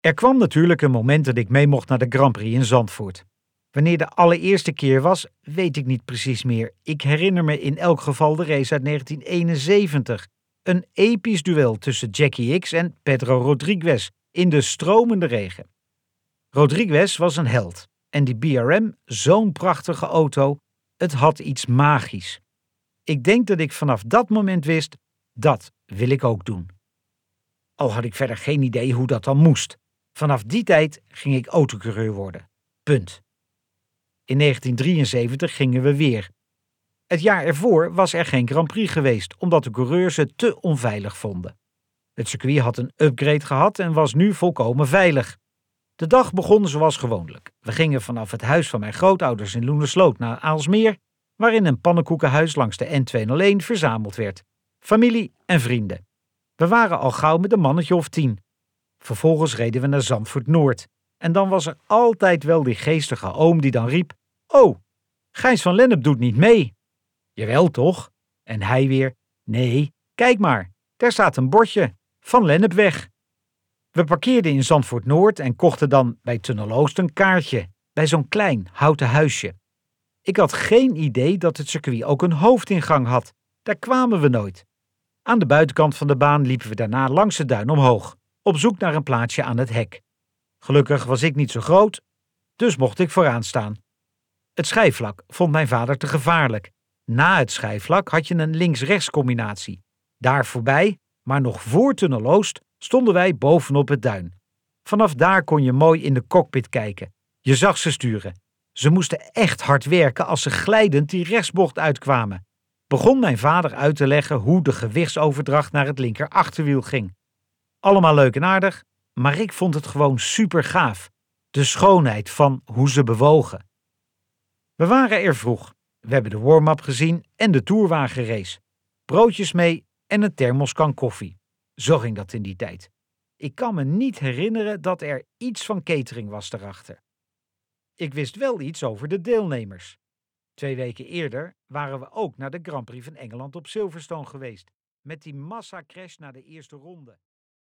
Er kwam natuurlijk een moment dat ik mee mocht naar de Grand Prix in Zandvoort. Wanneer de allereerste keer was, weet ik niet precies meer. Ik herinner me in elk geval de race uit 1971. Een episch duel tussen Jackie X en Pedro Rodriguez in de stromende regen. Rodriguez was een held en die BRM, zo'n prachtige auto, het had iets magisch. Ik denk dat ik vanaf dat moment wist, dat wil ik ook doen. Al had ik verder geen idee hoe dat dan moest. Vanaf die tijd ging ik autocoureur worden. Punt. In 1973 gingen we weer. Het jaar ervoor was er geen Grand Prix geweest, omdat de coureurs het te onveilig vonden. Het circuit had een upgrade gehad en was nu volkomen veilig. De dag begon zoals gewoonlijk. We gingen vanaf het huis van mijn grootouders in Loenersloot naar Aalsmeer, waarin een pannenkoekenhuis langs de N201 verzameld werd. Familie en vrienden. We waren al gauw met een mannetje of 10. Vervolgens reden we naar Zandvoort Noord. En dan was er altijd wel die geestige oom die dan riep: "Oh, Gijs van Lennep doet niet mee." "Jawel toch?" En hij weer: "Nee, kijk maar, daar staat een bordje, Van Lennepweg." We parkeerden in Zandvoort Noord en kochten dan bij Tunnel Oost een kaartje, bij zo'n klein houten huisje. Ik had geen idee dat het circuit ook een hoofdingang had. Daar kwamen we nooit. Aan de buitenkant van de baan liepen we daarna langs de duin omhoog, op zoek naar een plaatsje aan het hek. Gelukkig was ik niet zo groot, dus mocht ik vooraan staan. Het schijfvlak vond mijn vader te gevaarlijk. Na het schijfvlak had je een links-rechts combinatie. Daar voorbij, maar nog voor Tunnel Oost, stonden wij bovenop het duin. Vanaf daar kon je mooi in de cockpit kijken. Je zag ze sturen. Ze moesten echt hard werken als ze glijdend die rechtsbocht uitkwamen. Begon mijn vader uit te leggen hoe de gewichtsoverdracht naar het linker achterwiel ging. Allemaal leuk en aardig, maar ik vond het gewoon super gaaf. De schoonheid van hoe ze bewogen. We waren er vroeg. We hebben de warm-up gezien en de tourwagenrace. Broodjes mee en een thermoskan koffie. Zo ging dat in die tijd. Ik kan me niet herinneren dat er iets van catering was daarachter. Ik wist wel iets over de deelnemers. 2 weken eerder waren we ook naar de Grand Prix van Engeland op Silverstone geweest. Met die massacrash na de eerste ronde.